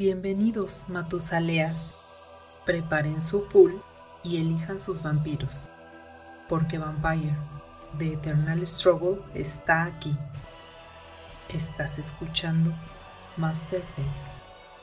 Bienvenidos, Matusaleas. Preparen su pool y elijan sus vampiros, porque Vampire, The Eternal Struggle, está aquí. Estás escuchando Masterface.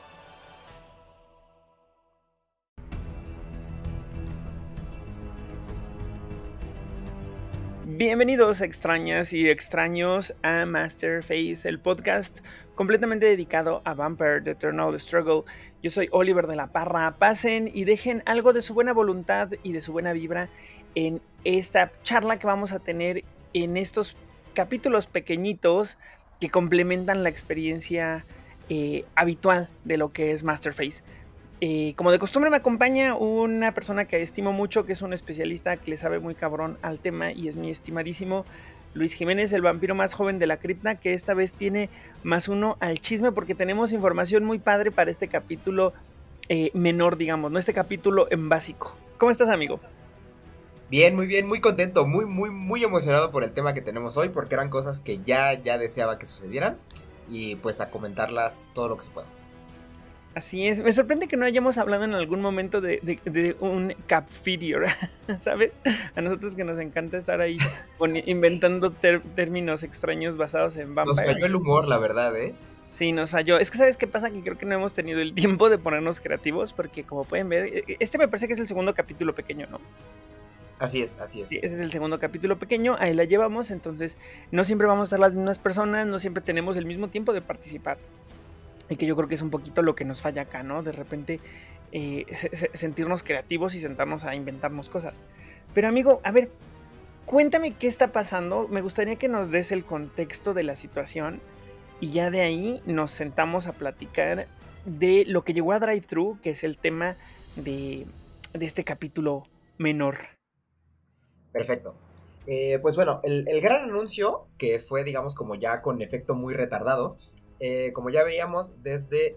Bienvenidos extrañas y extraños a Masterface, el podcast completamente dedicado a Vampire, The Eternal Struggle. Yo soy Oliver de la Parra. Pasen y dejen algo de su buena voluntad y de su buena vibra en esta charla que vamos a tener en estos capítulos pequeñitos que complementan la experiencia habitual de lo que es Masterface. Como de costumbre me acompaña una persona que estimo mucho, que es un especialista que le sabe muy cabrón al tema y es mi estimadísimo Luis Jiménez, el vampiro más joven de la cripta, que esta vez tiene +1 al chisme porque tenemos información muy padre para este capítulo menor, digamos, no este capítulo en básico. ¿Cómo estás, amigo? Bien, muy contento, muy emocionado por el tema que tenemos hoy, porque eran cosas que ya deseaba que sucedieran y pues a comentarlas todo lo que se pueda. Así es, me sorprende que no hayamos hablado en algún momento de un Capfirior, ¿sabes? A nosotros que nos encanta estar ahí inventando términos extraños basados en Vampire. Nos falló el humor, la verdad, ¿eh? Sí, nos falló. Es que ¿sabes qué pasa? Que creo que no hemos tenido el tiempo de ponernos creativos, porque como pueden ver, este me parece que es el segundo capítulo pequeño, ¿no? Así es. Sí, ese es el segundo capítulo pequeño, ahí la llevamos, entonces no siempre vamos a ser las mismas personas, no siempre tenemos el mismo tiempo de participar. Y que yo creo que es un poquito lo que nos falla acá, ¿no? De repente sentirnos creativos y sentarnos a inventarnos cosas. Pero amigo, a ver, cuéntame qué está pasando. Me gustaría que nos des el contexto de la situación y ya de ahí nos sentamos a platicar de lo que llegó a Drive-Thru, que es el tema de este capítulo menor. Perfecto. Pues bueno, el gran anuncio, que fue, digamos, como ya con efecto muy retardado, como ya veíamos desde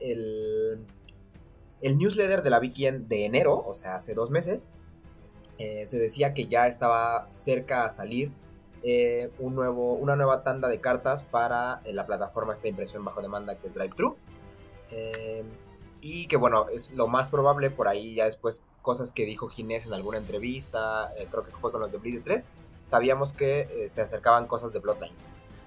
el newsletter de la Weekend de enero, o sea, hace 2 meses, se decía que ya estaba cerca a salir una nueva tanda de cartas para la plataforma esta de impresión bajo demanda que es Drive-Thru. Y que bueno, es lo más probable, por ahí ya después cosas que dijo Ginés en alguna entrevista, creo que fue con los de Bleed 3, sabíamos que se acercaban cosas de Bloodlines.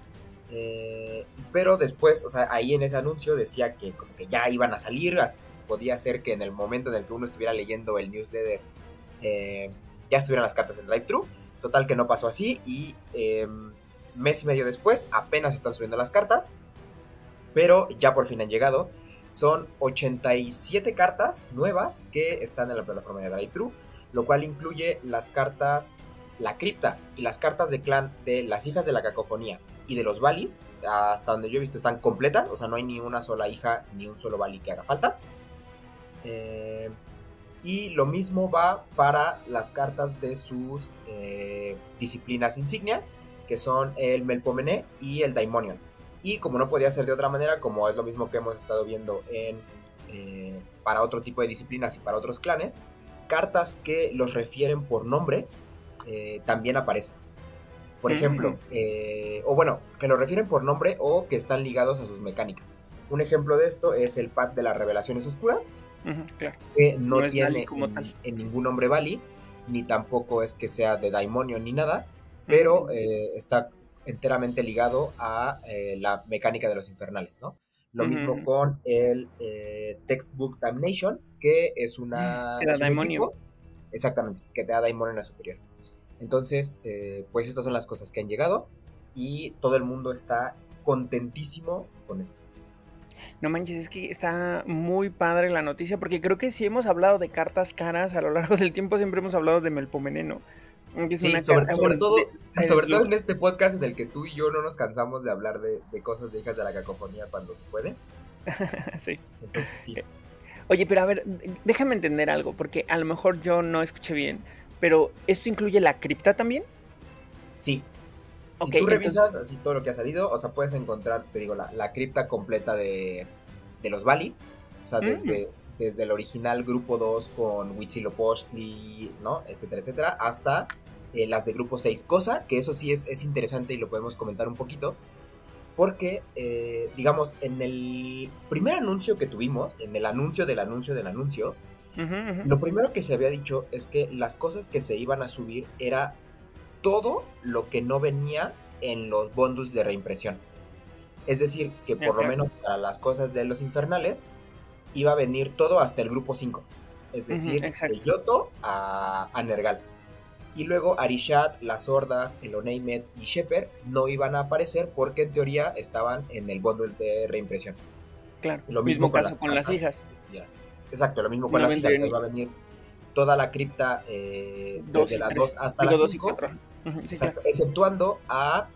Pero después, o sea, ahí en ese anuncio decía que como que ya iban a salir, podía ser que en el momento en el que uno estuviera leyendo el newsletter ya estuvieran las cartas en Drive-Thru. Total que no pasó así y mes y medio después apenas están subiendo las cartas, pero ya por fin han llegado. Son 87 cartas nuevas que están en la plataforma de Drive-Thru, lo cual incluye las cartas La Cripta y las cartas de clan de las hijas de la cacofonía y de los Vali. Hasta donde yo he visto están completas, o sea, no hay ni una sola hija ni un solo Vali que haga falta. Y lo mismo va para las cartas de sus disciplinas insignia, que son el Melpomene y el Daimonion. Y como no podía ser de otra manera, como es lo mismo que hemos estado viendo para otro tipo de disciplinas y para otros clanes, cartas que los refieren por nombre también aparecen. Por ejemplo, o bueno, que los refieren por nombre o que están ligados a sus mecánicas. Un ejemplo de esto es el pack de las revelaciones oscuras, Claro. que no tiene como tal en ningún nombre Vali, ni tampoco es que sea de Daimonion ni nada, pero está enteramente ligado a la mecánica de los infernales, ¿no? Lo mismo con el Textbook Damnation, que es un equipo, exactamente, que te da Daimonion a superior. Entonces, pues estas son las cosas que han llegado y todo el mundo está contentísimo con esto. No manches, es que está muy padre la noticia, porque creo que si hemos hablado de cartas caras a lo largo del tiempo, siempre hemos hablado de Melpomene, ¿no? Sí, sobre todo en este podcast en el que tú y yo no nos cansamos de hablar de cosas de hijas de la cacofonía cuando se puede. Sí. Entonces sí. Oye, pero a ver, déjame entender algo, porque a lo mejor yo no escuché bien, pero ¿esto incluye la cripta también? Sí. Si Okay, tú revisas así todo lo que ha salido, o sea, puedes encontrar, te digo, la cripta completa de los Vali. O sea, desde el original grupo 2 con Huitzilopochtli, ¿no? Etcétera, etcétera, hasta las de grupo 6. Cosa que eso sí es interesante y lo podemos comentar un poquito. porque, digamos, en el primer anuncio que tuvimos, en el anuncio del anuncio del anuncio, lo primero que se había dicho es que las cosas que se iban a subir era todo lo que no venía en los bundles de reimpresión. Es decir, que por lo menos para las cosas de los infernales iba a venir todo hasta el grupo 5. Es decir, de Yoto a Nergal. Y luego Arishat, las Hordas, el Oneimet y Shepherd no iban a aparecer porque en teoría estaban en el bundle de reimpresión. Claro, lo mismo caso con las hijas. Exacto, lo mismo con las hijas. Va a venir toda la cripta desde la 2 hasta la 5. Exacto, exceptuando a...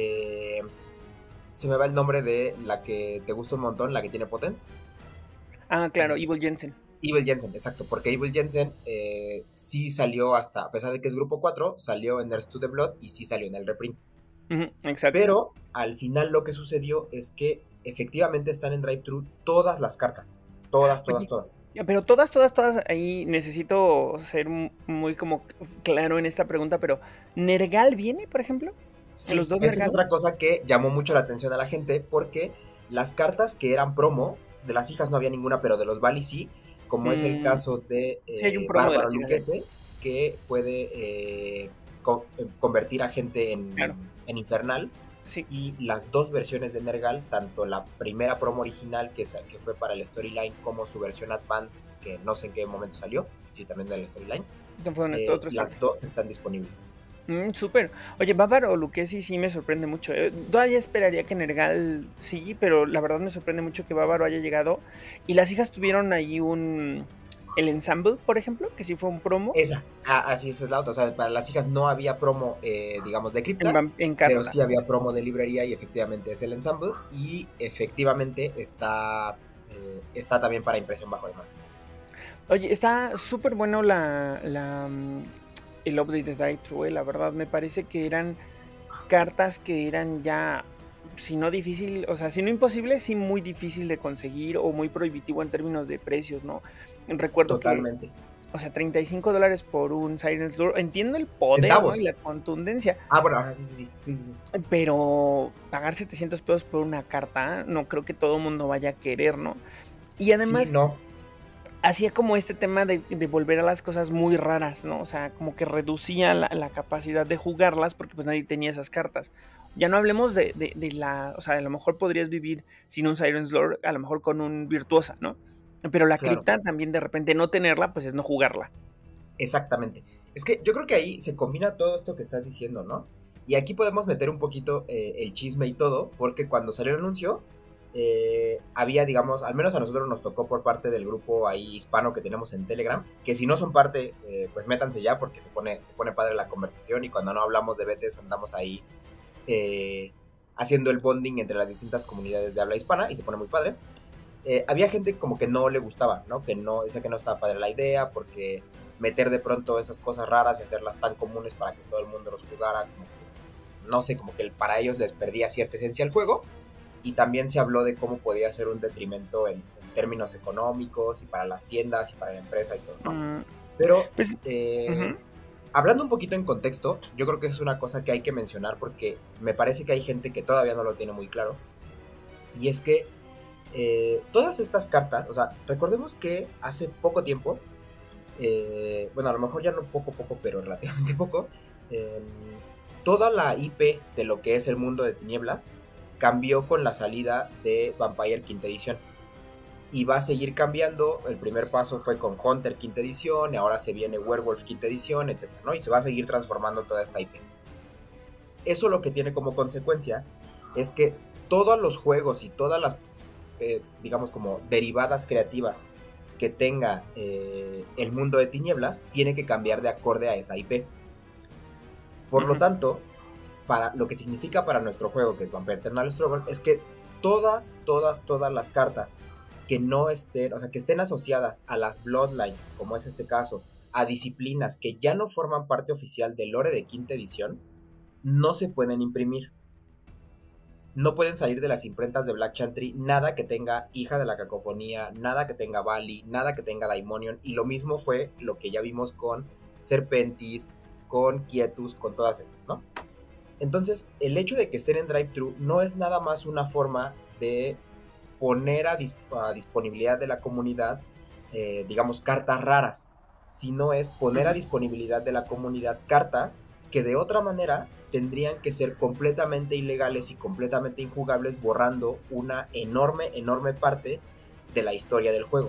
se me va el nombre de la que te gusta un montón, la que tiene Potence. Ah, claro, Evil Jensen. Evil Jensen, exacto, porque Evil Jensen sí salió hasta, a pesar de que es grupo 4, salió en Nurse to the Blood y sí salió en el reprint. Exacto. Pero al final lo que sucedió es que efectivamente están en Drive-Thru todas las cartas. Todas. Pero todas, ahí necesito ser muy como claro en esta pregunta, pero ¿Nergal viene, por ejemplo? Sí, esa es otra cosa que llamó mucho la atención a la gente, porque las cartas que eran promo, de las hijas no había ninguna, pero de los Vali sí, como es el caso de Bárbaro Luquese, que puede convertir a gente en infernal. Sí. Y las dos versiones de Nergal, tanto la primera promo original que fue para el storyline, como su versión Advance, que no sé en qué momento salió, sí, también del storyline, las dos están disponibles. Súper. Oye, Bárbaro Luquesi sí me sorprende mucho. Todavía esperaría que Nergal sí, pero la verdad me sorprende mucho que Bárbaro haya llegado. Y las hijas tuvieron ahí el ensemble, por ejemplo, que sí fue un promo. Así es la otra. O sea, para las hijas no había promo, digamos, de cripta, pero sí había promo de librería y efectivamente es el ensemble. Y efectivamente está también para impresión bajo demanda. Oye, está súper bueno el update de Drive-Thru, la verdad, me parece que eran cartas que eran ya, si no difícil, o sea, si no imposible, sí muy difícil de conseguir o muy prohibitivo en términos de precios, ¿no? Recuerdo totalmente. O sea, $35 por un Siren's Lure. Entiendo el poder, ¿no? Y la contundencia. Bueno, sí. Pero pagar $700 por una carta, no creo que todo el mundo vaya a querer, ¿no? Y además... Sí, no. Hacía como este tema de volver a las cosas muy raras, ¿no? O sea, como que reducía la capacidad de jugarlas porque pues nadie tenía esas cartas. Ya no hablemos de o sea, a lo mejor podrías vivir sin un Siren's Lure, a lo mejor con un Virtuosa, ¿no? Pero la cripta también de repente no tenerla, pues es no jugarla. Exactamente. Es que yo creo que ahí se combina todo esto que estás diciendo, ¿no? Y aquí podemos meter un poquito el chisme y todo, porque cuando salió el anuncio... había, digamos, al menos a nosotros nos tocó por parte del grupo ahí hispano que tenemos en Telegram, que si no son parte, pues métanse ya porque se pone padre la conversación y cuando no hablamos de BTS andamos ahí haciendo el bonding entre las distintas comunidades de habla hispana y se pone muy padre. Había gente como que no le gustaba, ¿no? Que no, decía que no estaba padre la idea porque meter de pronto esas cosas raras y hacerlas tan comunes para que todo el mundo los jugara, como que, no sé, como que para ellos les perdía cierta esencia al juego. Y también se habló de cómo podía ser un detrimento en términos económicos y para las tiendas y para la empresa y todo, ¿no? Pero, pues, hablando un poquito en contexto, yo creo que es una cosa que hay que mencionar porque me parece que hay gente que todavía no lo tiene muy claro. Y es que todas estas cartas, o sea, recordemos que hace poco tiempo, bueno, a lo mejor ya no poco, pero relativamente poco, toda la IP de lo que es el mundo de tinieblas cambió con la salida de Vampire quinta edición y va a seguir cambiando. El primer paso fue con Hunter quinta edición y ahora se viene Werewolf quinta edición, etc., ¿no? Y se va a seguir transformando toda esta IP. Eso lo que tiene como consecuencia es que todos los juegos y todas las digamos como derivadas creativas que tenga el mundo de tinieblas tiene que cambiar de acorde a esa IP. Por lo tanto, para lo que significa para nuestro juego, que es Vampire Eternal Struggle, es que todas las cartas que no estén, o sea, que estén asociadas a las Bloodlines, como es este caso, a disciplinas que ya no forman parte oficial del lore de quinta edición, no se pueden imprimir. No pueden salir de las imprentas de Black Chantry nada que tenga Hija de la Cacofonía, nada que tenga Vali, nada que tenga Daimonion, y lo mismo fue lo que ya vimos con Serpentis, con Quietus, con todas estas, ¿no? Entonces, el hecho de que estén en drive-thru no es nada más una forma de poner a disponibilidad de la comunidad, digamos, cartas raras, sino es poner a disponibilidad de la comunidad cartas que de otra manera tendrían que ser completamente ilegales y completamente injugables, borrando una enorme, enorme parte de la historia del juego.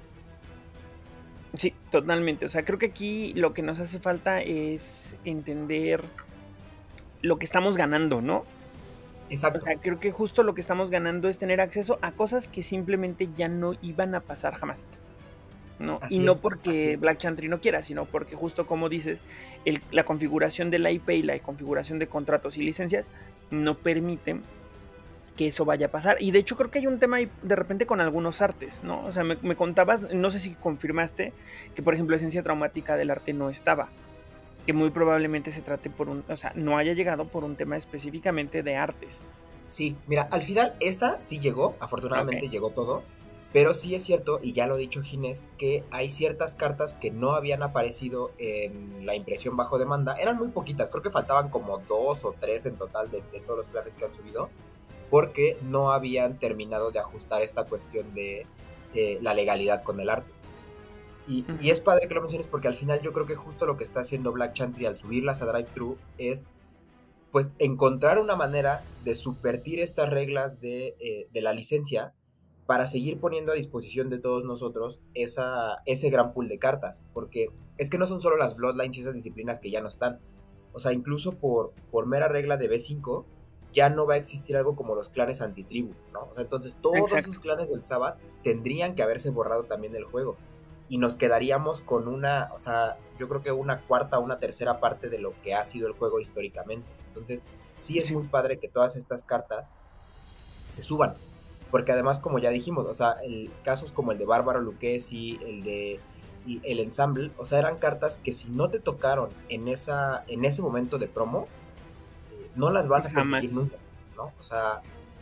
Sí, totalmente. O sea, creo que aquí lo que nos hace falta es entender lo que estamos ganando, ¿no? Exacto. O sea, creo que justo lo que estamos ganando es tener acceso a cosas que simplemente ya no iban a pasar jamás, ¿no? Así Y no es, así porque es. Black Chantry no quiera, sino porque justo como dices, la configuración de la IP y la configuración de contratos y licencias no permiten que eso vaya a pasar. Y de hecho creo que hay un tema ahí de repente con algunos artes, ¿no? O sea, me contabas, no sé si confirmaste, que por ejemplo Esencia Traumática del Arte no estaba. Que muy probablemente se trate o sea, no haya llegado por un tema específicamente de artes. Sí, mira, al final esta sí llegó, afortunadamente llegó todo, pero sí es cierto, y ya lo ha dicho Ginés, que hay ciertas cartas que no habían aparecido en la impresión bajo demanda, eran muy poquitas, creo que faltaban como 2 o 3 en total de todos los clanes que han subido, porque no habían terminado de ajustar esta cuestión de la legalidad con el arte. Y es padre que lo menciones porque al final yo creo que justo lo que está haciendo Black Chantry al subirlas a drive-thru es pues encontrar una manera de subvertir estas reglas de la licencia para seguir poniendo a disposición de todos nosotros ese gran pool de cartas, porque es que no son solo las Bloodlines y esas disciplinas que ya no están, o sea, incluso por mera regla de B5 ya no va a existir algo como los clanes antitribu, ¿no? O sea, entonces todos esos clanes del Sabbath tendrían que haberse borrado también del juego y nos quedaríamos con una, o sea, yo creo que una cuarta o una tercera parte de lo que ha sido el juego históricamente. Entonces, sí es muy padre que todas estas cartas se suban, porque además, como ya dijimos, o sea, casos como el de Bárbaro Lucchesi, el de el Ensemble, o sea, eran cartas que si no te tocaron en ese momento de promo, no las vas a conseguir nunca, ¿no? O sea,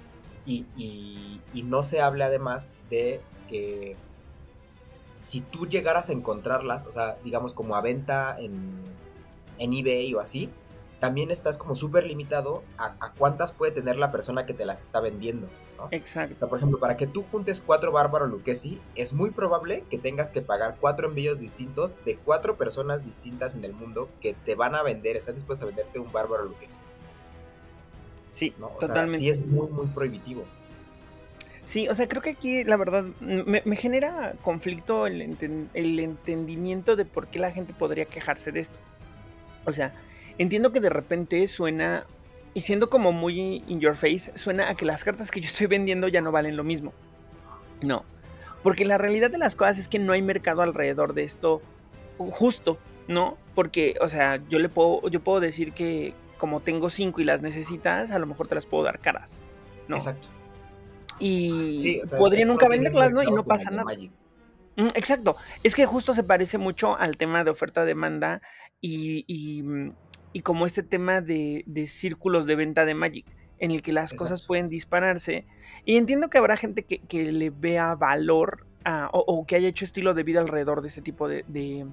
y no se habla además de que si tú llegaras a encontrarlas, o sea, digamos como a venta en eBay o así, también estás como súper limitado a cuántas puede tener la persona que te las está vendiendo, ¿no? Exacto. O sea, por ejemplo, para que tú juntes 4 Bárbaro Lucchesi, es muy probable que tengas que pagar 4 envíos distintos de 4 personas distintas en el mundo que te van a vender, están dispuestos a venderte un Bárbaro Lucchesi. Sí, ¿no? O totalmente. sea, sí es muy, muy prohibitivo. Sí, o sea, creo que aquí la verdad me genera conflicto el entendimiento de por qué la gente podría quejarse de esto. O sea, entiendo que de repente suena, y siendo como muy in your face, suena a que las cartas que yo estoy vendiendo ya no valen lo mismo. No, porque la realidad de las cosas es que no hay mercado alrededor de esto justo, ¿no? Porque, o sea, yo puedo decir que como tengo 5 y las necesitas, a lo mejor te las puedo dar caras, ¿no? Exacto. Y sí, o sea, podría nunca venderlas, ¿no? Y no pasa nada. Magic. Exacto. Es que justo se parece mucho al tema de oferta-demanda y como este tema de círculos de venta de Magic, en el que las cosas pueden dispararse. Y entiendo que habrá gente que le vea valor o que haya hecho estilo de vida alrededor de este tipo de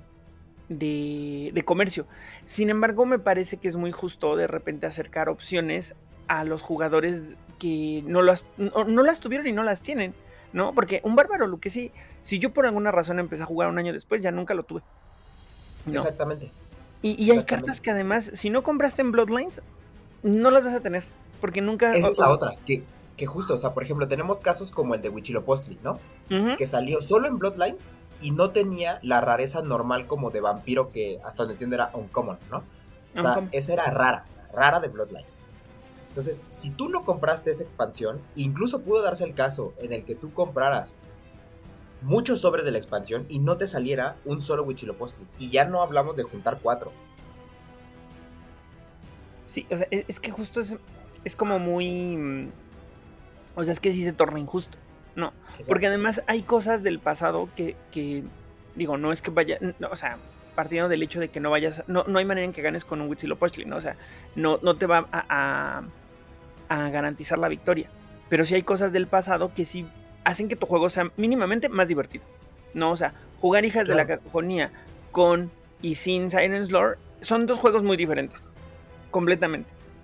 comercio. Sin embargo, me parece que es muy justo de repente acercar opciones a los jugadores que no las tuvieron y no las tienen, ¿no? Porque un Bárbaro Lucchesi, si yo por alguna razón empecé a jugar un año después, ya nunca lo tuve, ¿no? Exactamente. Y hay cartas que además, si no compraste en Bloodlines, no las vas a tener, porque nunca... Esa es la otra, que justo, o sea, por ejemplo, tenemos casos como el de Huitzilopochtli, ¿no? Que salió solo en Bloodlines y no tenía la rareza normal como de vampiro que hasta donde entiendo era uncommon, ¿no? O sea, esa era rara, o sea, rara de Bloodlines. Entonces, si tú no compraste esa expansión, incluso pudo darse el caso en el que tú compraras muchos sobres de la expansión y no te saliera un solo Huitzilopochtli. Y ya no hablamos de juntar 4. Sí, o sea, es que justo es como muy... O sea, es que sí se torna injusto, ¿no? Exacto. Porque además hay cosas del pasado que digo, no es que vaya... No, o sea, partiendo del hecho de que no vayas... No hay manera en que ganes con un Huitzilopochtli, ¿no? O sea, no te va a garantizar la victoria. Pero sí hay cosas del pasado que sí hacen que tu juego sea mínimamente más divertido, ¿no? O sea, jugar Hijas de la Cacofonía con y sin Siren's Lore son dos juegos muy diferentes, completamente,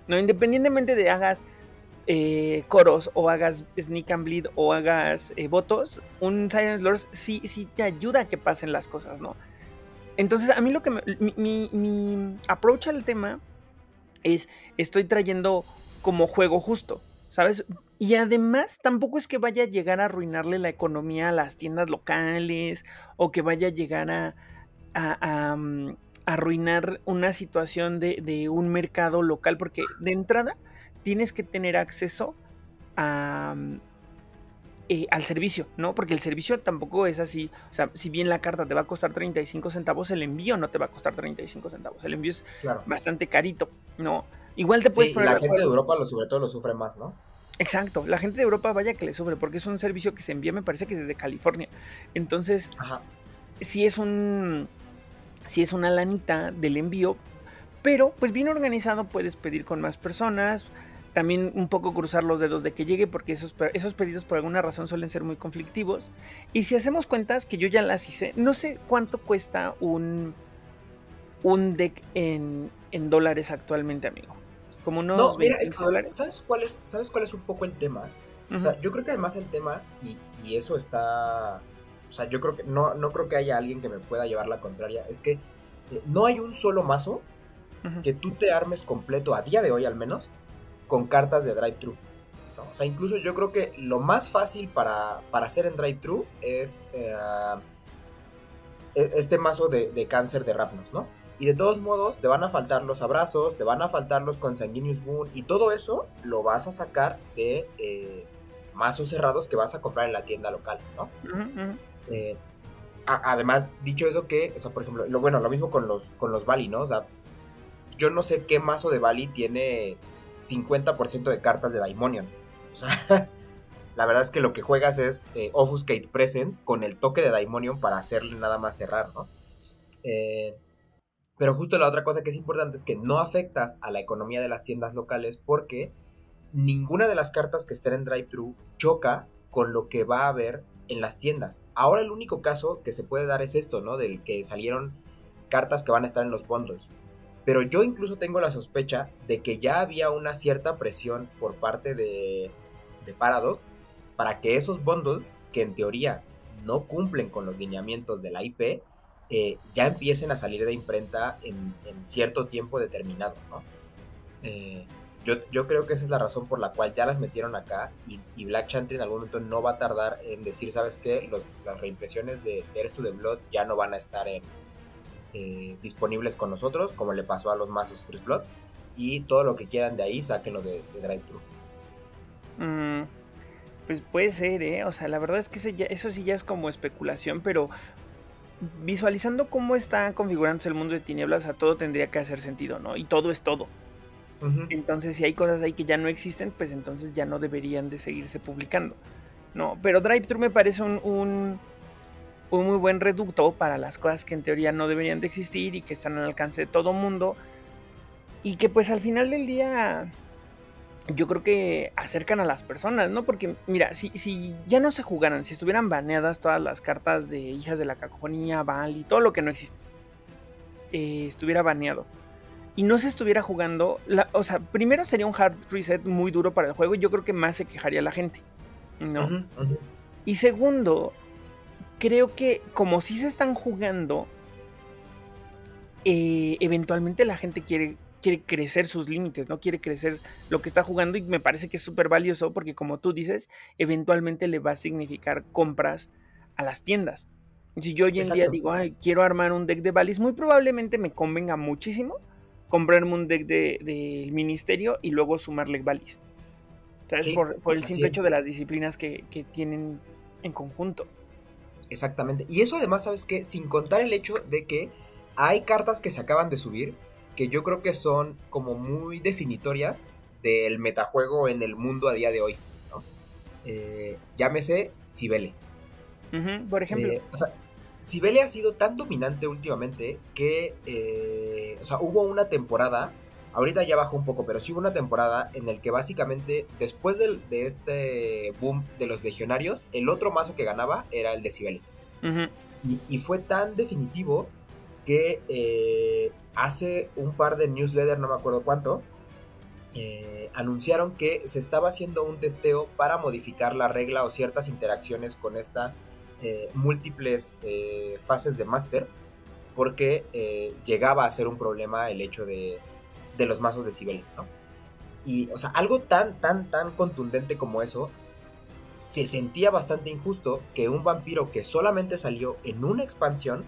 ¿no? Independientemente de hagas coros o hagas sneak and bleed o hagas votos, un Silence Lord sí te ayuda a que pasen las cosas, ¿no? Entonces a mí lo que mi approach al tema es, estoy trayendo como juego justo, ¿sabes? Y además tampoco es que vaya a llegar a arruinarle la economía a las tiendas locales o que vaya a llegar a arruinar una situación de un mercado local, porque de entrada tienes que tener acceso a, al servicio, ¿no? Porque el servicio tampoco es así. O sea, si bien la carta te va a costar 35 centavos, el envío no te va a costar 35 centavos. El envío es bastante carito, ¿no? Igual te puedes poner la gente de Europa sobre todo lo sufre más, ¿no? Exacto, la gente de Europa vaya que le sufre, porque es un servicio que se envía, me parece que desde California. Entonces, sí es una lanita del envío, pero pues bien organizado puedes pedir con más personas. También un poco cruzar los dedos de que llegue, porque esos pedidos por alguna razón suelen ser muy conflictivos. Y si hacemos cuentas, que yo ya las hice, no sé cuánto cuesta un deck en dólares actualmente, amigo. Como unos no, mira, es que $25. ¿Sabes cuál es un poco el tema? O sea, yo creo que además el tema, y eso está... O sea, yo creo que no creo que haya alguien que me pueda llevar la contraria. Es que no hay un solo mazo que tú te armes completo, a día de hoy al menos, con cartas de Drive-Thru, ¿no? O sea, incluso yo creo que lo más fácil para hacer en Drive-Thru es este mazo de cáncer de Rapnos, ¿no? Y de todos modos te van a faltar los abrazos, te van a faltar los Consanguineous Boon, y todo eso lo vas a sacar de mazos cerrados que vas a comprar en la tienda local, ¿no? Además, dicho eso que, o sea, por ejemplo, lo mismo con los Bali, ¿no? O sea, yo no sé qué mazo de Bali tiene 50% de cartas de Daimonion. O sea, la verdad es que lo que juegas es Obfuscate Presence con el toque de Daimonion para hacerle nada más cerrar, ¿no? Pero justo la otra cosa que es importante es que no afectas a la economía de las tiendas locales, porque ninguna de las cartas que estén en Drive-Thru choca con lo que va a haber en las tiendas. Ahora el único caso que se puede dar es esto, ¿no? Del que salieron cartas que van a estar en los bundles. Pero yo incluso tengo la sospecha de que ya había una cierta presión por parte de Paradox para que esos bundles, que en teoría no cumplen con los lineamientos de la IP, ya empiecen a salir de imprenta en cierto tiempo determinado, ¿no? Yo creo que esa es la razón por la cual ya las metieron acá, y Black Chantry en algún momento no va a tardar en decir, ¿sabes qué? Las reimpresiones de Heirs to the Blood ya no van a estar disponibles con nosotros, como le pasó a los mazos First Blood, y todo lo que quieran de ahí, sáquenlo de Drive-Thru. Pues puede ser, o sea, la verdad es que eso sí ya es como especulación, pero visualizando cómo está configurándose el mundo de tinieblas, a todo tendría que hacer sentido, ¿no? Y todo es todo. Entonces, si hay cosas ahí que ya no existen, pues entonces ya no deberían de seguirse publicando, ¿no? Pero Drive-Thru me parece un muy buen reducto para las cosas que en teoría no deberían de existir y que están al alcance de todo mundo, y que pues al final del día yo creo que acercan a las personas, ¿no? Porque mira, si ya no se jugaran, si estuvieran baneadas todas las cartas de Hijas de la Cacofonía, Val y todo lo que no existe, estuviera baneado y no se estuviera jugando, o sea, primero sería un hard reset muy duro para el juego, y yo creo que más se quejaría la gente, ¿no? Y segundo, creo que como si se están jugando, eventualmente la gente quiere crecer sus límites, ¿no? Quiere crecer lo que está jugando, y me parece que es súper valioso, porque como tú dices, eventualmente le va a significar compras a las tiendas. Si yo hoy en día digo, ay, quiero armar un deck de Valis, muy probablemente me convenga muchísimo comprarme un deck del Ministerio y luego sumarle Valis, ¿sabes? Sí, por el simple hecho de las disciplinas que tienen en conjunto. Exactamente. Y eso además, ¿sabes qué? Sin contar el hecho de que hay cartas que se acaban de subir que yo creo que son como muy definitorias del metajuego en el mundo a día de hoy, ¿no? Llámese Sibele. Por ejemplo. O sea, Sibele ha sido tan dominante últimamente que, o sea, hubo una temporada, ahorita ya bajó un poco, pero sí hubo una temporada en el que básicamente después de este boom de los legionarios, el otro mazo que ganaba era el de Sibele. Y fue tan definitivo que hace un par de newsletters, no me acuerdo cuánto, anunciaron que se estaba haciendo un testeo para modificar la regla o ciertas interacciones con esta múltiples fases de Master, porque llegaba a ser un problema el hecho de los mazos de Cibele, ¿no? Y, o sea, algo tan contundente como eso, se sentía bastante injusto que un vampiro que solamente salió en una expansión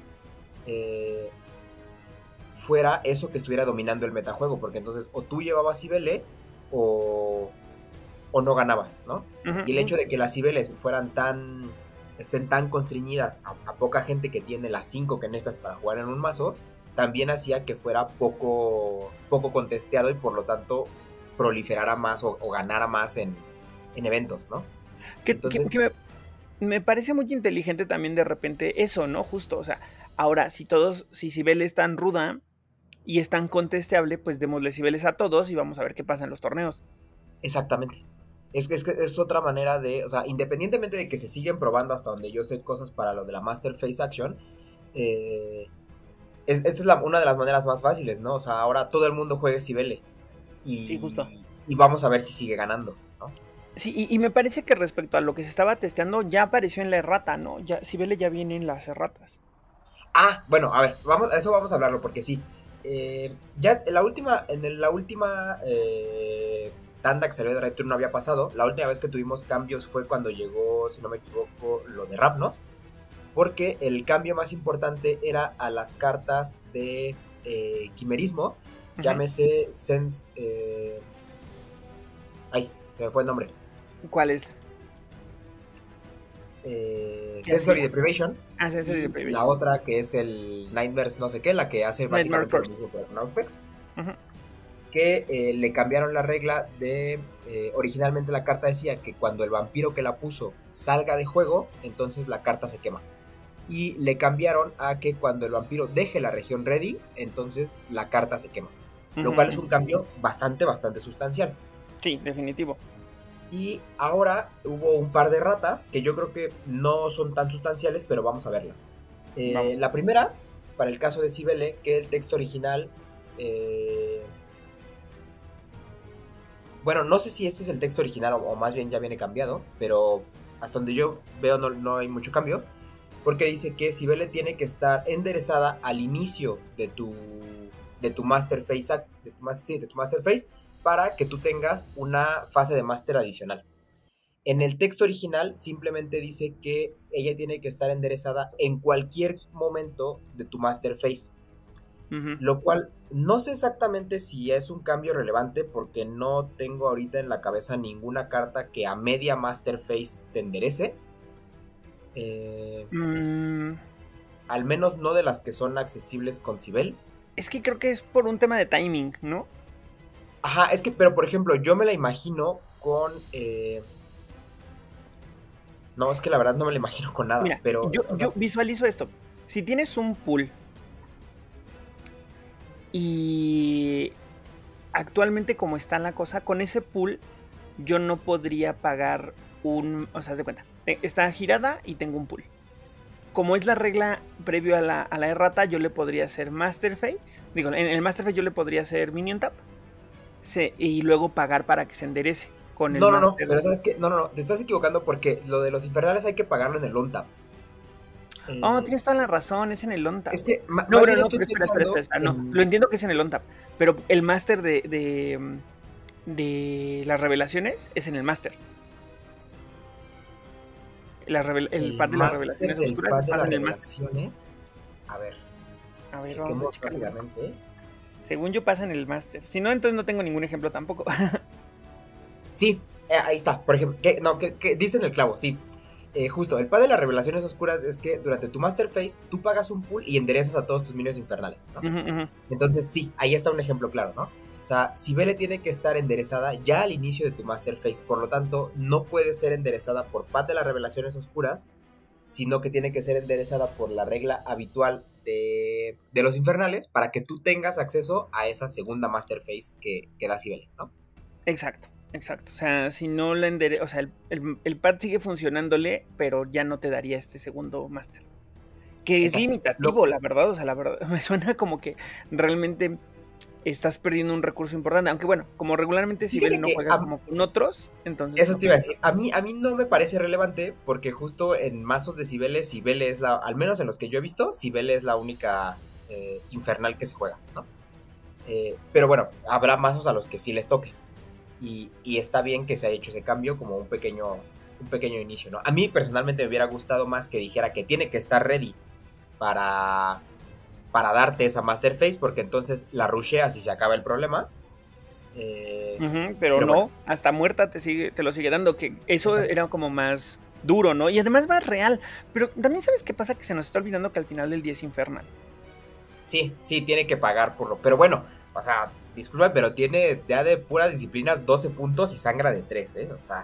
fuera eso que estuviera dominando el metajuego, porque entonces o tú llevabas Cibele o no ganabas, ¿no? Y el hecho de que las Cibeles estén tan constreñidas a poca gente que tiene las 5 que necesitas para jugar en un mazo, también hacía que fuera poco contesteado y por lo tanto proliferara más o ganara más en eventos, ¿no? Entonces, que me parece muy inteligente también de repente eso, ¿no? Justo, o sea, ahora si Cibele es tan ruda y es tan contesteable, pues démosle Cibeles a todos y vamos a ver qué pasa en los torneos. Exactamente. Es que es otra manera de, o sea, independientemente de que se siguen probando hasta donde yo sé cosas para lo de la Master Phase Action, esta es una de las maneras más fáciles, ¿no? O sea, ahora todo el mundo juegue Cibele Sí, justo. Y vamos a ver si sigue ganando, ¿no? Sí, y me parece que respecto a lo que se estaba testeando, ya apareció en la errata, ¿no? Cibele ya viene en las erratas. Ah, bueno, a ver, eso vamos a hablarlo, porque sí. Ya en la última tanda que salió de Drive Thru no había pasado. La última vez que tuvimos cambios fue cuando llegó, si no me equivoco, lo de Ravnos. Porque el cambio más importante era a las cartas de quimerismo. Llámese Sense... se me fue el nombre. ¿Cuál es? Sensory Deprivation. Sensory Deprivation. La otra que es el Nightmares no sé qué, la que hace básicamente lo mismo con Outpex. Que le cambiaron la regla de... originalmente la carta decía que cuando el vampiro que la puso salga de juego, entonces la carta se quema. Y le cambiaron a que cuando el vampiro deje la región ready, entonces la carta se quema. Lo cual es un cambio bastante sustancial. Sí, definitivo. Y ahora hubo un par de ratas que yo creo que no son tan sustanciales, pero vamos a verlas. La primera, para el caso de Cibele, que el texto original... bueno, no sé si este es el texto original o más bien ya viene cambiado, pero hasta donde yo veo no hay mucho cambio, porque dice que Cibele tiene que estar enderezada al inicio de tu Master Phase, de tu Master Phase, para que tú tengas una fase de Master adicional. En el texto original simplemente dice que ella tiene que estar enderezada en cualquier momento de tu Master Phase. Lo cual no sé exactamente si es un cambio relevante, porque no tengo ahorita en la cabeza ninguna carta que a media Master Phase te enderece. Al menos no de las que son accesibles con Cibele. Es que creo que es por un tema de timing, ¿no? Ajá, es que, pero por ejemplo, yo me la imagino con... no, es que la verdad no me la imagino con nada. Mira, pero yo visualizo esto. Si tienes un pool y actualmente como está la cosa, con ese pool yo no podría pagar o sea, haz de cuenta, está girada y tengo un pool. Como es la regla previo a la errata, yo le podría hacer Master Phase. Digo, en el Master Phase yo le podría hacer Minion Tap. Y luego pagar para que se enderece con el No, pero sabes que no, te estás equivocando, porque lo de los infernales hay que pagarlo en el on tap. Tienes toda la razón, es en el on tap. Es que espera, no, lo entiendo que es en el on tap, pero el Master de las revelaciones es en el Master. El pad de las revelaciones oscuras pasa en el Master. A ver, vamos a rápidamente. Según yo pasa en el Master. Si no, entonces no tengo ningún ejemplo tampoco. Sí, ahí está. Por ejemplo, que diste en el clavo, sí. Justo, el pad de las revelaciones oscuras es que durante tu Master Phase tú pagas un pool y enderezas a todos tus minions infernales, ¿no? Entonces sí, ahí está un ejemplo claro, ¿no? O sea, Cibele tiene que estar enderezada ya al inicio de tu Master Phase, por lo tanto no puede ser enderezada por pad de las revelaciones oscuras, sino que tiene que ser enderezada por la regla habitual de los infernales, para que tú tengas acceso a esa segunda Master Phase que da Cibele, ¿no? Exacto. O sea, si no la endereza, o sea, el pad sigue funcionándole, pero ya no te daría este segundo Master. Que es limitativo, la verdad. O sea, la verdad, me suena como que realmente estás perdiendo un recurso importante. Aunque bueno, como regularmente Fíjate Sibel no que juega como con otros, entonces... eso no te iba a pasa. decir. A mí no me parece relevante porque justo en mazos de Cibeles, Cibele es la, al menos en los que yo he visto, Cibele es la única infernal que se juega, ¿no? Pero bueno, habrá mazos a los que sí les toque. Y está bien que se haya hecho ese cambio como un pequeño inicio, ¿no? A mí personalmente me hubiera gustado más que dijera que tiene que estar ready para darte esa Masterface, porque entonces la rusheas y se acaba el problema. Pero no, bueno. hasta muerta te lo sigue dando, que eso Exacto. era como más duro, ¿no? Y además más real. Pero también sabes qué pasa, que se nos está olvidando que al final del día es infernal. Sí, tiene que pagar por lo... Pero bueno, o sea, disculpa, pero tiene ya de puras disciplinas 12 puntos y sangra de 3, ¿eh? O sea...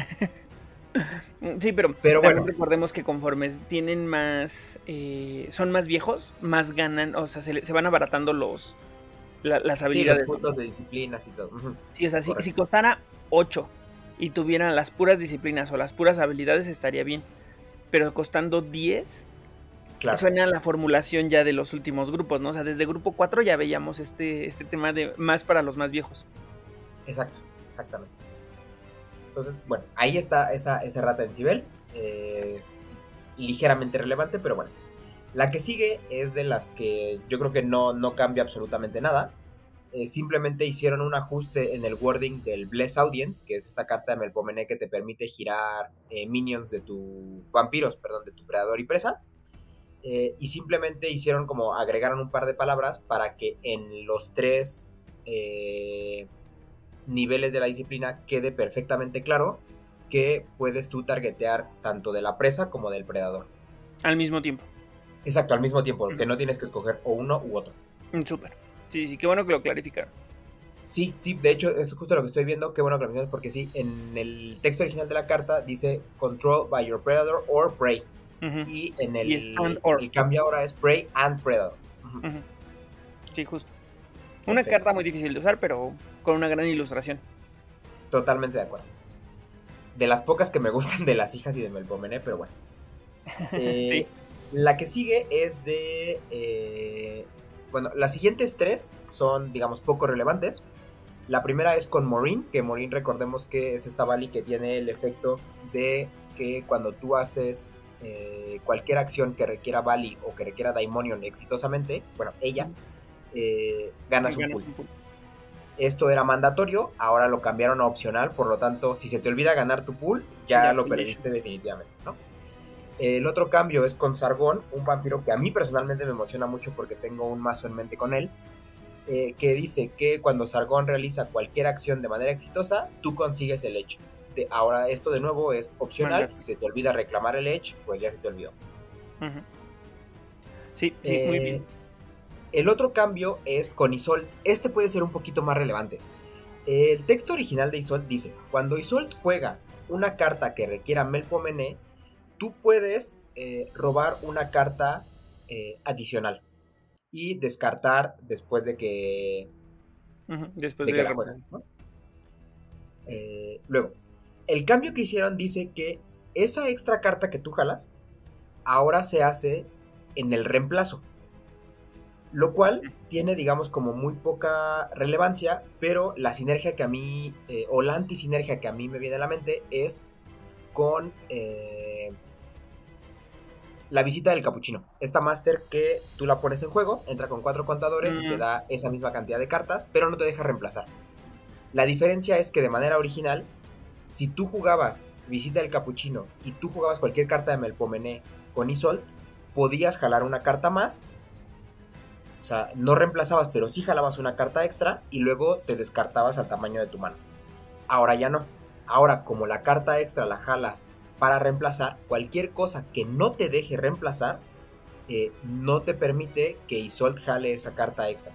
Sí, pero Pero también bueno, recordemos que conforme tienen más, son más viejos, más ganan, o sea, se van abaratando las sí, los habilidades, ¿no? puntos de disciplinas y todo. Ujú, Sí, o sea, si correcto. costara 8 y tuvieran las puras disciplinas o las puras habilidades, estaría bien. Pero costando 10, Claro, suena la formulación ya de los últimos grupos, ¿no? O sea, desde grupo 4 ya veíamos este tema de más para los más viejos. exacto, exactamente. Entonces, bueno, ahí está esa rata en Cibel. Ligeramente relevante, pero bueno. La que sigue es de las que yo creo que no cambia absolutamente nada. Simplemente hicieron un ajuste en el wording del Bless Audience, que es esta carta de Melpomene que te permite girar minions de tu vampiros, perdón, de tu predador y presa. Y simplemente hicieron como agregaron un par de palabras para que en los tres niveles de la disciplina quede perfectamente claro que puedes tú targetear tanto de la presa como del predador. Al mismo tiempo. Exacto, al mismo tiempo, que no tienes que escoger o uno u otro. Súper. Sí, qué bueno que lo clarificaron. Sí, de hecho, es justo lo que estoy viendo, qué bueno que lo mencionas, porque sí, en el texto original de la carta dice Control by your predator or prey. Y en Y es and or. el cambio ahora es prey and predator. Sí, justo. Una Perfecto. carta muy difícil de usar, pero con una gran ilustración. Totalmente de acuerdo. De las pocas que me gustan de las hijas y de Melpomene, pero bueno. Sí. La que sigue es de... bueno, las siguientes tres son, digamos, poco relevantes. La primera es con Maureen, que Maureen recordemos que es esta Vali que tiene el efecto de que cuando tú haces cualquier acción que requiera Vali o que requiera Daimonion exitosamente, bueno, ella, ganas un pool. Esto era mandatorio, ahora lo cambiaron a opcional, por lo tanto, si se te olvida ganar tu pool, ya lo perdiste definitivamente, ¿no? El otro cambio es con Sargón, un vampiro que a mí personalmente me emociona mucho porque tengo un mazo en mente con él, que dice que cuando Sargón realiza cualquier acción de manera exitosa, tú consigues el Edge. Ahora esto de nuevo es opcional, si se te olvida reclamar el Edge, pues ya se te olvidó. Sí, muy bien. El otro cambio es con Isolt. Este puede ser un poquito más relevante. El texto original de Isolt dice, cuando Isolt juega una carta que requiera Melpomene, tú puedes robar una carta adicional y descartar después de que la juegas, ¿no? Luego, el cambio que hicieron dice que esa extra carta que tú jalas ahora se hace en el reemplazo, lo cual tiene, digamos, como muy poca relevancia, pero la sinergia que a mí, o la antisinergia que a mí me viene a la mente es con la visita del capuchino. Esta Master que tú la pones en juego, entra con 4 contadores y te da esa misma cantidad de cartas, pero no te deja reemplazar. La diferencia es que de manera original, si tú jugabas visita del capuchino y tú jugabas cualquier carta de Melpomene con Isolt, podías jalar una carta más. O sea, no reemplazabas, pero sí jalabas una carta extra y luego te descartabas al tamaño de tu mano. Ahora ya no. Ahora, como la carta extra la jalas para reemplazar, cualquier cosa que no te deje reemplazar, no te permite que Isolt jale esa carta extra.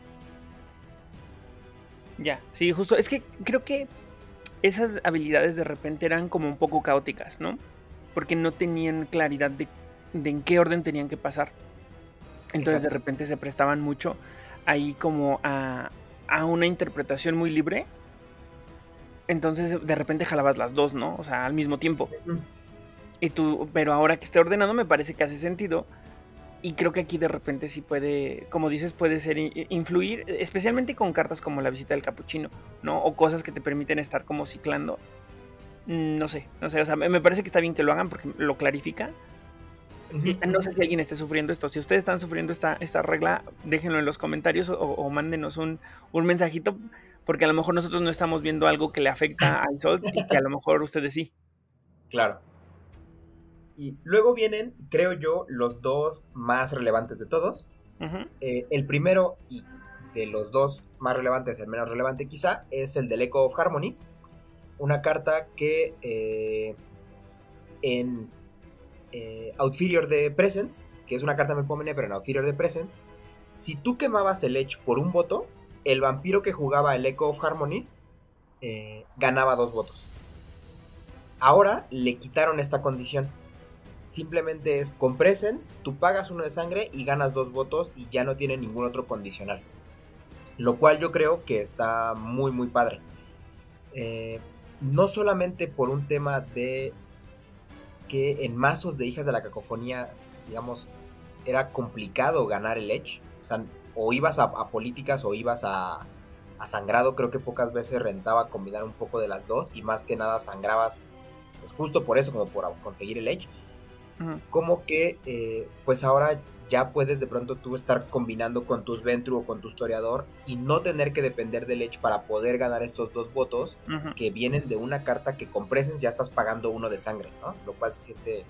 Ya, sí, justo. Es que creo que esas habilidades de repente eran como un poco caóticas, ¿no? Porque no tenían claridad de en qué orden tenían que pasar. Entonces de repente se prestaban mucho ahí como a una interpretación muy libre. Entonces de repente jalabas las dos, ¿no? O sea, al mismo tiempo. Y tú, pero ahora que esté ordenado me parece que hace sentido. Y creo que aquí de repente sí puede, como dices, puede ser influir, especialmente con cartas como la visita del capuchino, ¿no? O cosas que te permiten estar como ciclando. No sé, o sea, me parece que está bien que lo hagan porque lo clarifica. No sé si alguien esté sufriendo esto. Si ustedes están sufriendo esta regla, déjenlo en los comentarios o mándenos un mensajito, porque a lo mejor nosotros no estamos viendo algo que le afecta a Isolt y que a lo mejor ustedes sí. Claro. Y luego vienen, creo yo, los dos más relevantes de todos. El primero, y de los dos más relevantes, el menos relevante quizá, es el del Echo of Harmonies. Una carta que en Outferior de Presence, que es una carta Melpomene, pero en Outferior de Presence, si tú quemabas el Edge por un voto, el vampiro que jugaba el Echo of Harmonies ganaba 2 votos. Ahora le quitaron esta condición. Simplemente es con Presence, tú pagas 1 de sangre y ganas 2 votos y ya no tiene ningún otro condicional. Lo cual yo creo que está muy muy padre. No solamente por un tema de que en mazos de Hijas de la Cacofonía, digamos, era complicado ganar el Edge. O sea, o ibas a políticas o ibas a sangrado. Creo que pocas veces rentaba combinar un poco de las dos. Y más que nada sangrabas, pues justo por eso, como por conseguir el Edge. Como que, pues ahora ya puedes de pronto tú estar combinando con tus Ventru o con tu Historiador y no tener que depender del Edge para poder ganar estos 2 votos que vienen de una carta que con Presence ya estás pagando 1 de sangre, ¿no? Lo cual se siente...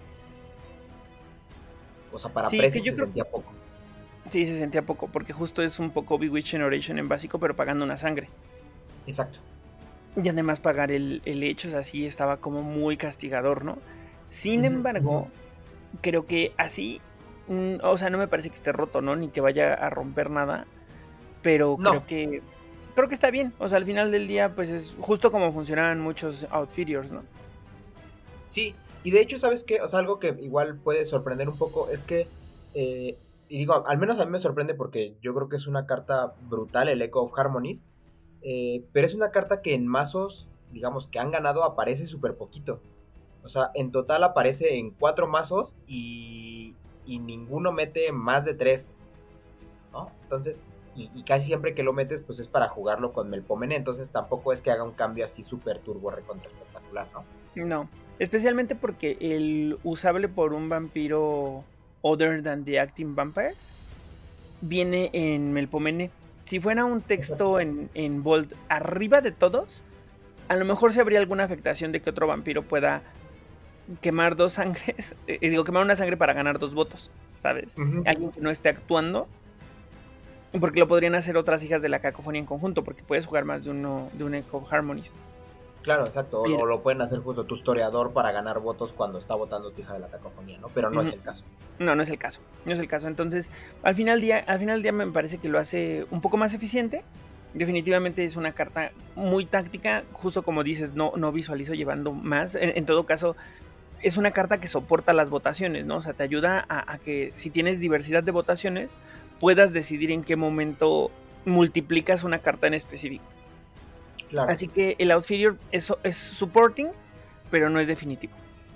O sea, para Presence se sentía poco. Sí, se sentía poco, porque justo es un poco Bewitch Generation en básico, pero pagando una sangre. Exacto. Y además pagar el Edge, o sea, sí estaba como muy castigador, ¿no? Sin embargo, creo que así... o sea, no me parece que esté roto, ¿no? Ni que vaya a romper nada. Pero no. Creo que está bien. O sea, al final del día, pues es justo como funcionaban muchos Outferiors, ¿no? Sí, y de hecho, ¿sabes qué? O sea, algo que igual puede sorprender un poco es que... y digo, al menos a mí me sorprende porque yo creo que es una carta brutal, el Echo of Harmonies. Pero es una carta que en mazos, digamos, que han ganado aparece súper poquito. O sea, en total aparece en 4 mazos y ninguno mete más de 3, ¿no? Entonces, y casi siempre que lo metes, pues es para jugarlo con Melpomene, entonces tampoco es que haga un cambio así súper turbo recontra espectacular, ¿no? No, especialmente porque el usable por un vampiro other than the acting vampire viene en Melpomene. Si fuera un texto en Bold arriba de todos, a lo mejor se habría alguna afectación de que otro vampiro pueda quemar 2 sangres, quemar una sangre para ganar 2 votos, ¿sabes? Alguien que no esté actuando, porque lo podrían hacer otras Hijas de la Cacofonía en conjunto, porque puedes jugar más de un Echo of Harmonies. Claro, exacto, o lo pueden hacer justo tu Historiador para ganar votos cuando está votando tu Hija de la Cacofonía, ¿no? Pero no es el caso. No es el caso, entonces al final del día me parece que lo hace un poco más eficiente. Definitivamente es una carta muy táctica, justo como dices, no visualizo llevando más, en todo caso es una carta que soporta las votaciones, ¿no? O sea, te ayuda a que si tienes diversidad de votaciones, puedas decidir en qué momento multiplicas una carta en específico. Claro. Así que el Outferior es supporting, pero no es definitivo.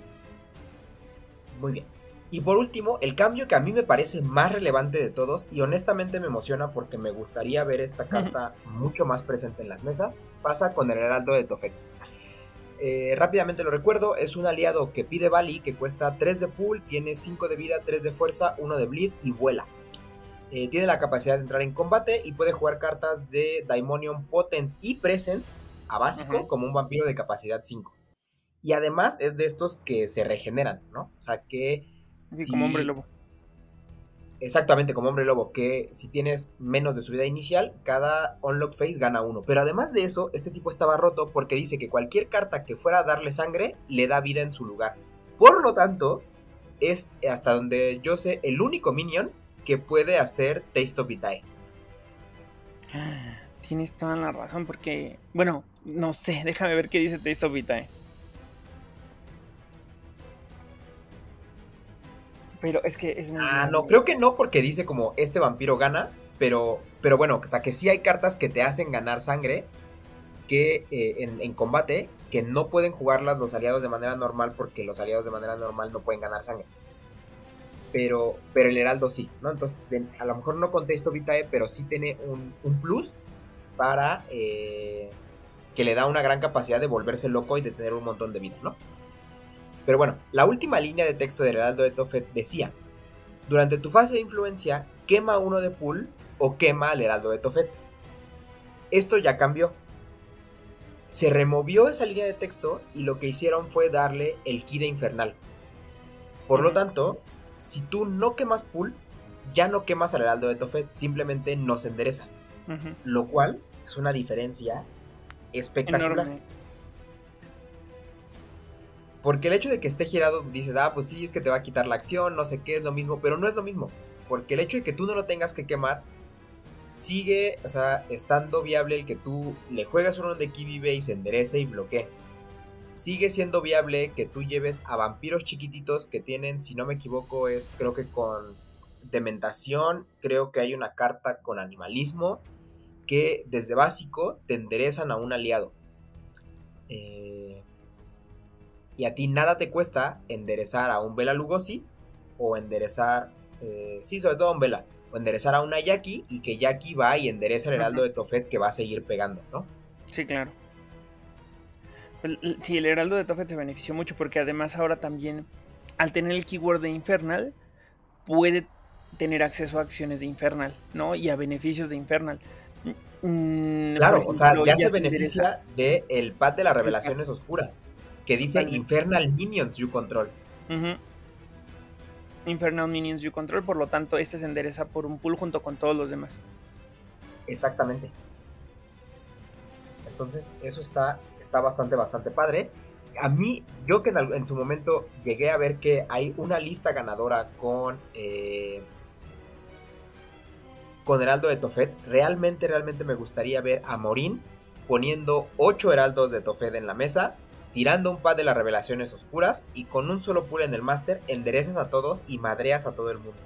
Muy bien. Y por último, el cambio que a mí me parece más relevante de todos, y honestamente me emociona porque me gustaría ver esta carta mucho más presente en las mesas, pasa con el Heraldo de Tophet. Rápidamente lo recuerdo, es un aliado que pide Bali, que cuesta 3 de pool, tiene 5 de vida, 3 de fuerza, 1 de bleed y vuela. Tiene la capacidad de entrar en combate y puede jugar cartas de Daimonium Potence y Presence a básico como un vampiro de capacidad 5. Y además es de estos que se regeneran, ¿no? O sea que... Sí, como hombre lobo. Exactamente, como hombre lobo, que si tienes menos de su vida inicial, cada Unlock Phase gana 1. Pero además de eso, este tipo estaba roto porque dice que cualquier carta que fuera a darle sangre, le da vida en su lugar. Por lo tanto, es hasta donde yo sé el único minion que puede hacer Taste of Vitae. Tienes toda la razón porque, bueno, no sé, déjame ver qué dice Taste of Vitae. Pero es que es muy... no, creo que no, porque dice como este vampiro gana, pero bueno, o sea que sí hay cartas que te hacen ganar sangre que en combate, que no pueden jugarlas los aliados de manera normal porque los aliados de manera normal no pueden ganar sangre. pero el Heraldo sí, ¿no? Entonces, a lo mejor no contesto Vitae, pero sí tiene un plus para que le da una gran capacidad de volverse loco y de tener un montón de vida, ¿no? Pero bueno, la última línea de texto del Heraldo de Tophet decía: durante tu fase de influencia, quema uno de pool o quema al Heraldo de Tophet. Esto ya cambió. Se removió esa línea de texto y lo que hicieron fue darle el ki de infernal. Por lo tanto, si tú no quemas pool, ya no quemas al Heraldo de Tophet, simplemente no se endereza. Lo cual es una diferencia espectacular. Enorme. Porque el hecho de que esté girado, dices, pues sí, es que te va a quitar la acción, no sé qué, es lo mismo, pero no es lo mismo. Porque el hecho de que tú no lo tengas que quemar, sigue, o sea, estando viable el que tú le juegas uno de ki vive y se enderece y bloquee. Sigue siendo viable que tú lleves a vampiros chiquititos que tienen, si no me equivoco, creo que con dementación, creo que hay una carta con animalismo, que desde básico te enderezan a un aliado. Y a ti nada te cuesta enderezar a un Bela Lugosi o enderezar, sí, sobre todo a un Bela, o enderezar a una Jackie y que Jackie va y endereza el Heraldo de Tophet que va a seguir pegando, ¿no? Sí, claro. Sí, el Heraldo de Tophet se benefició mucho porque además ahora también, al tener el keyword de Infernal, puede tener acceso a acciones de Infernal, ¿no? Y a beneficios de Infernal. Claro, ejemplo, o sea, ya se beneficia del pad de las revelaciones oscuras, que dice totalmente. Infernal Minions You Control. Infernal Minions You Control, por lo tanto, este se endereza por un pool junto con todos los demás. Exactamente. Entonces, eso está bastante padre. A mí, yo que en su momento llegué a ver que hay una lista ganadora con Heraldo de Tophet, realmente me gustaría ver a Morín poniendo 8 Heraldos de Tophet en la mesa, tirando un pad de las revelaciones oscuras y con un solo pool en el máster enderezas a todos y madreas a todo el mundo.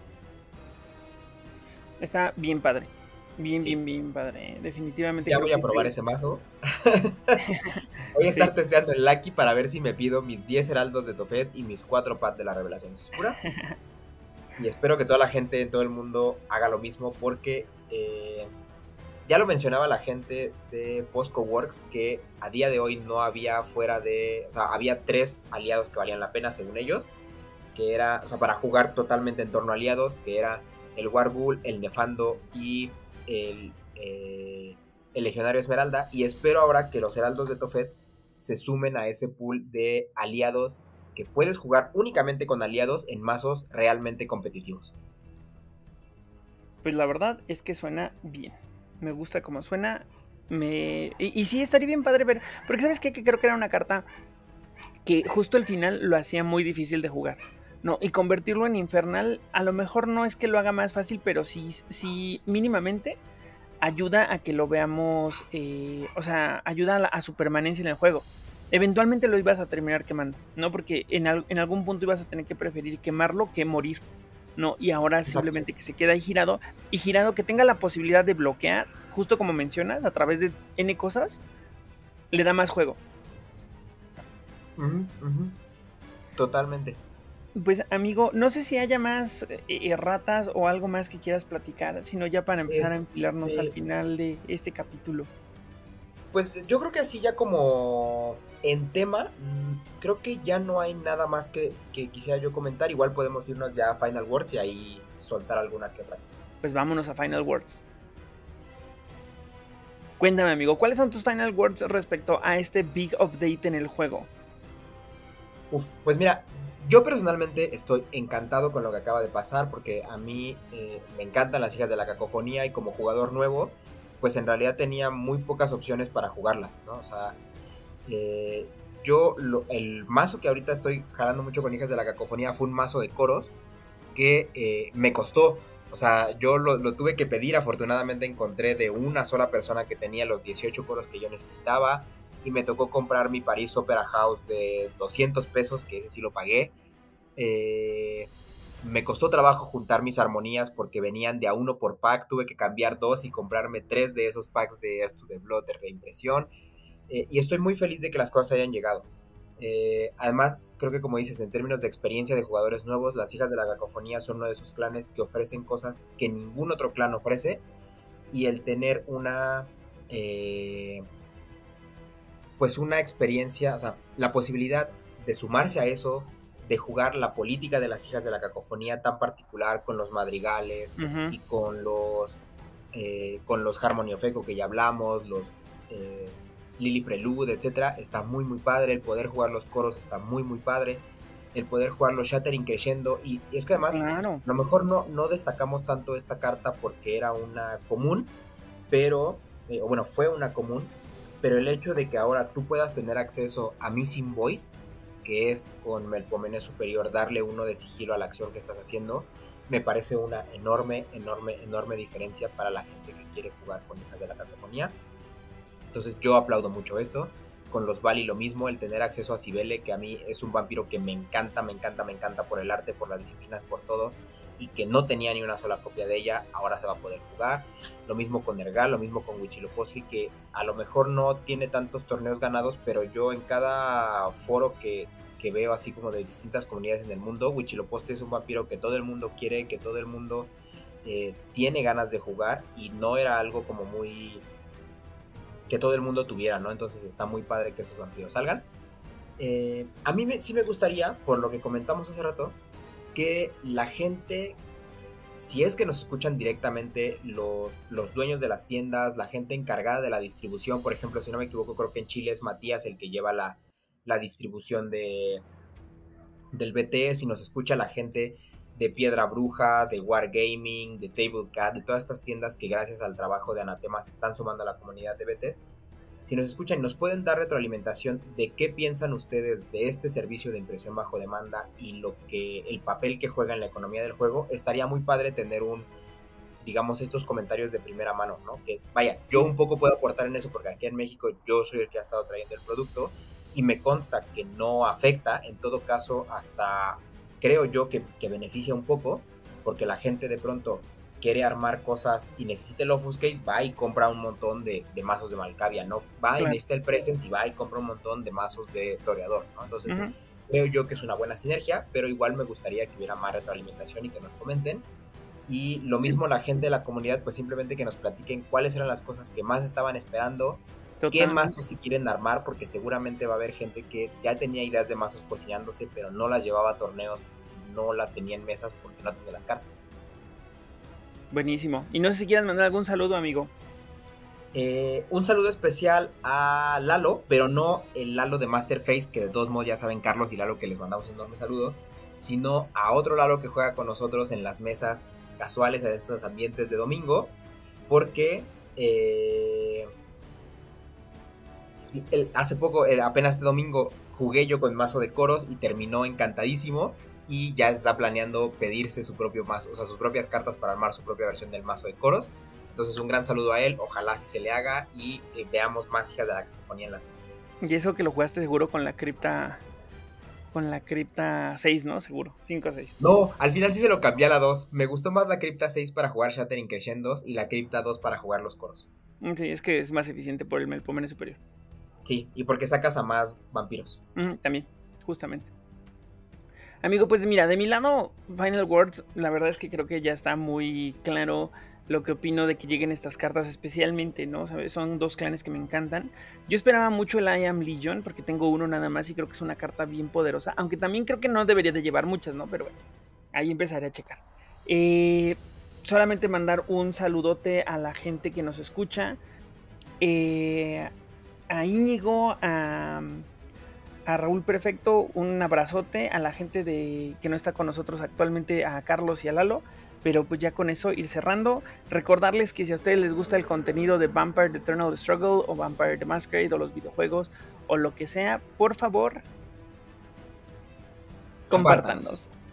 Está bien padre. Bien padre. Definitivamente. Ya voy a probar ese mazo. Voy a estar testeando el Lucky para ver si me pido mis 10 Heraldos de Tophet y mis 4 pads de las revelaciones oscuras. Y espero que toda la gente en todo el mundo haga lo mismo porque ya lo mencionaba la gente de Posco Works que a día de hoy no había había 3 aliados que valían la pena según ellos, que era, o sea, para jugar totalmente en torno a aliados, que era el Warbull, el Nefando y el Legionario Esmeralda, y espero ahora que los Heraldos de Tophet se sumen a ese pool de aliados que puedes jugar únicamente con aliados en mazos realmente competitivos. Pues la verdad es que suena bien. Me gusta cómo suena. Y sí, estaría bien padre ver. Porque ¿sabes qué? Que creo que era una carta que justo al final lo hacía muy difícil de jugar, ¿no? Y convertirlo en Infernal, a lo mejor no es que lo haga más fácil, pero sí mínimamente ayuda a que lo veamos, o sea, ayuda a su permanencia en el juego. Eventualmente lo ibas a terminar quemando, ¿no? Porque en algún punto ibas a tener que preferir quemarlo que morir, ¿no? Y ahora simplemente que se queda ahí girado, y girado que tenga la posibilidad de bloquear, justo como mencionas, a través de N cosas, le da más juego. Totalmente. Pues amigo, no sé si haya más erratas o algo más que quieras platicar, sino ya para empezar a enfilarnos al final de este capítulo. Pues yo creo que así ya como en tema, creo que ya no hay nada más que quisiera yo comentar. Igual podemos irnos ya a Final Words y ahí soltar alguna que otra cosa. Pues vámonos a Final Words. Cuéntame amigo, ¿cuáles son tus Final Words respecto a este big update en el juego? Pues mira, yo personalmente estoy encantado con lo que acaba de pasar porque a mí me encantan las hijas de la cacofonía y como jugador nuevo, pues en realidad tenía muy pocas opciones para jugarlas, ¿no? O sea, el mazo que ahorita estoy jalando mucho con hijas de la cacofonía fue un mazo de coros que me costó. O sea, yo lo tuve que pedir, afortunadamente encontré de una sola persona que tenía los 18 coros que yo necesitaba. Y me tocó comprar mi Paris Opera House de 200 pesos, que ese sí lo pagué. Me costó trabajo juntar mis armonías porque venían de a uno por pack. Tuve que cambiar 2 y comprarme 3 de esos packs de Earth to the Blood de reimpresión. Y estoy muy feliz de que las cosas hayan llegado. Además, creo que como dices, en términos de experiencia de jugadores nuevos, las Hijas de la Cacofonía son uno de esos clanes que ofrecen cosas que ningún otro clan ofrece, y el tener pues una experiencia, o sea, la posibilidad de sumarse a eso, de jugar la política de las Hijas de la Cacofonía tan particular con los madrigales y con los Harmony of Echo que ya hablamos, los Lily Prelude, etcétera, está muy muy padre. El poder jugar los coros está muy muy padre. El poder jugar los Shattering Crescendo, y es que además, Claro. a lo mejor no destacamos tanto esta carta porque era una común, pero, bueno, fue una común, pero el hecho de que ahora tú puedas tener acceso a Missing Voice, que es con Melpomene Superior darle uno de sigilo a la acción que estás haciendo, me parece una enorme diferencia para la gente que quiere jugar con Hijas de la Cacofonía. Entonces yo aplaudo mucho esto. Con los Vali lo mismo, el tener acceso a Cibele, que a mí es un vampiro que me encanta por el arte, por las disciplinas, por todo, y que no tenía ni una sola copia de ella, ahora se va a poder jugar. Lo mismo con Nergal, lo mismo con Huitzilopochtli, que a lo mejor no tiene tantos torneos ganados, pero yo en cada foro que veo así como de distintas comunidades en el mundo, Huitzilopochtli es un vampiro que todo el mundo quiere, que todo el mundo tiene ganas de jugar, y no era algo como muy que todo el mundo tuviera, ¿no? Entonces está muy padre que esos vampiros salgan. A mí sí me gustaría, por lo que comentamos hace rato, que la gente, si es que nos escuchan directamente los dueños de las tiendas, la gente encargada de la distribución, por ejemplo, si no me equivoco, creo que en Chile es Matías el que lleva la distribución del BT, si nos escucha la gente de Piedra Bruja, de Wargaming, de Tablecat, de todas estas tiendas que gracias al trabajo de Anatema se están sumando a la comunidad de BTs. Si nos escuchan, nos pueden dar retroalimentación de qué piensan ustedes de este servicio de impresión bajo demanda y el papel que juega en la economía del juego. Estaría muy padre tener digamos, estos comentarios de primera mano, ¿no? Que vaya, yo un poco puedo aportar en eso porque aquí en México yo soy el que ha estado trayendo el producto y me consta que no afecta, en todo caso hasta creo yo que beneficia un poco, porque la gente de pronto quiere armar cosas y necesita el Offuscate, va y compra un montón de mazos de Malcavia, ¿no? Va y necesita el Presence y va y compra un montón de mazos de Toreador, ¿no? Entonces, creo yo que es una buena sinergia, pero igual me gustaría que hubiera más retroalimentación y que nos comenten. Y lo mismo la gente de la comunidad, pues simplemente que nos platiquen cuáles eran las cosas que más estaban esperando, qué mazos si quieren armar, porque seguramente va a haber gente que ya tenía ideas de mazos cocinándose, pero no las llevaba a torneos, no las tenía en mesas porque no tenía las cartas. Buenísimo. Y no sé si quieras mandar algún saludo, amigo. Un saludo especial a Lalo, pero no el Lalo de Masterface, que de todos modos ya saben Carlos y Lalo que les mandamos un enorme saludo, sino a otro Lalo que juega con nosotros en las mesas casuales en estos ambientes de domingo, porque hace poco, apenas este domingo, jugué yo con mazo de coros y terminó encantadísimo, y ya está planeando pedirse su propio mazo, o sea, sus propias cartas para armar su propia versión del mazo de coros. Entonces un gran saludo a él, ojalá así se le haga y veamos más Hijas de la Cacofonía en las mesas. Y eso que lo jugaste seguro con la cripta 6, ¿no? Seguro, 5 o 6. No, al final sí se lo cambié a la 2. Me gustó más la cripta 6 para jugar Shattering Crescendos y la cripta 2 para jugar los coros. Sí, es que es más eficiente por el Melpomene Superior. Sí, y porque sacas a más vampiros. También, justamente. Amigo, pues mira, de mi lado, Final Words, la verdad es que creo que ya está muy claro lo que opino de que lleguen estas cartas, especialmente, ¿no? ¿Sabes? Son dos clanes que me encantan. Yo esperaba mucho el I Am Legion, porque tengo uno nada más y creo que es una carta bien poderosa, aunque también creo que no debería de llevar muchas, ¿no? Pero bueno, ahí empezaré a checar. Solamente mandar un saludote a la gente que nos escucha, a Íñigo, a Raúl Perfecto, un abrazote, a la gente que no está con nosotros actualmente, a Carlos y a Lalo, pero pues ya con eso ir cerrando. Recordarles que si a ustedes les gusta el contenido de Vampire The Eternal Struggle o Vampire The Masquerade o los videojuegos o lo que sea, por favor, compártanos.